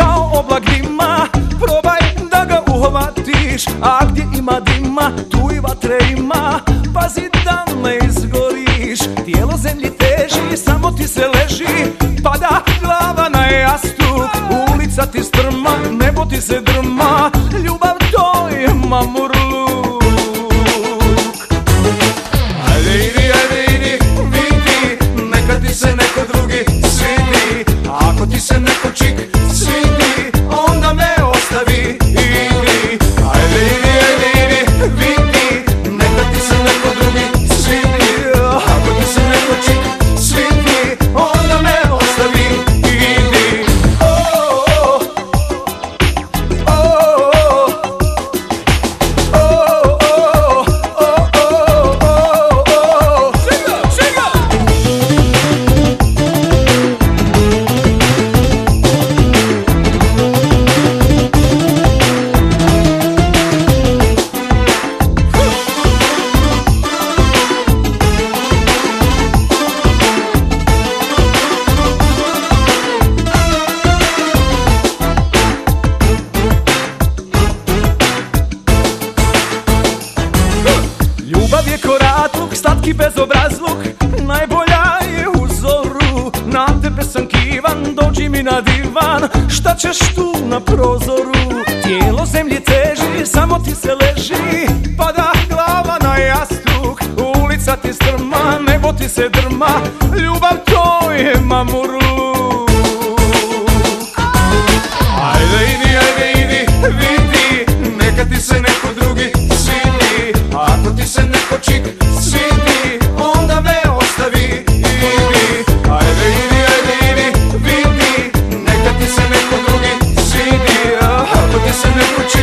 kao oblak dima, probaj da ga uhvatiš, a gdje ima dima, tu i vatre ima. Pazi da ne izgoriš, tijelo zemlji teži, samo ti se leži, pada glava na jastuk. Ulica ti strma, nebo ti se drma, ljubav to je mamurluk. Ajde idi, vidi, neka ti se neko drugi svidi. Ako ti se neko čik svidi, onda me ostavi, idi. Ajde idi, vidi, neka ti se neko drugi svidi. Ako ti se neko čik svidi, onda me ostavi, idi. Ljubav je koratluk, slatki bezobrazluk, najbolja je u zoru. Na tebe sam kivan, dođi mi na divan, šta ćeš tu na prozoru? Tijelo zemlji teži, samo ti se leži, pada glava na jastuk. Ulica ti strma, nebo ti se drma, ljubav to je mamurluk. Ajde idi, vidi, neka ti se neko drugi svidi. Ako ti se neko čik svidi, onda me ostavi, idi. Ajde idi, vidi, neka ti se neko drugi svidi. Ako ti se neko čik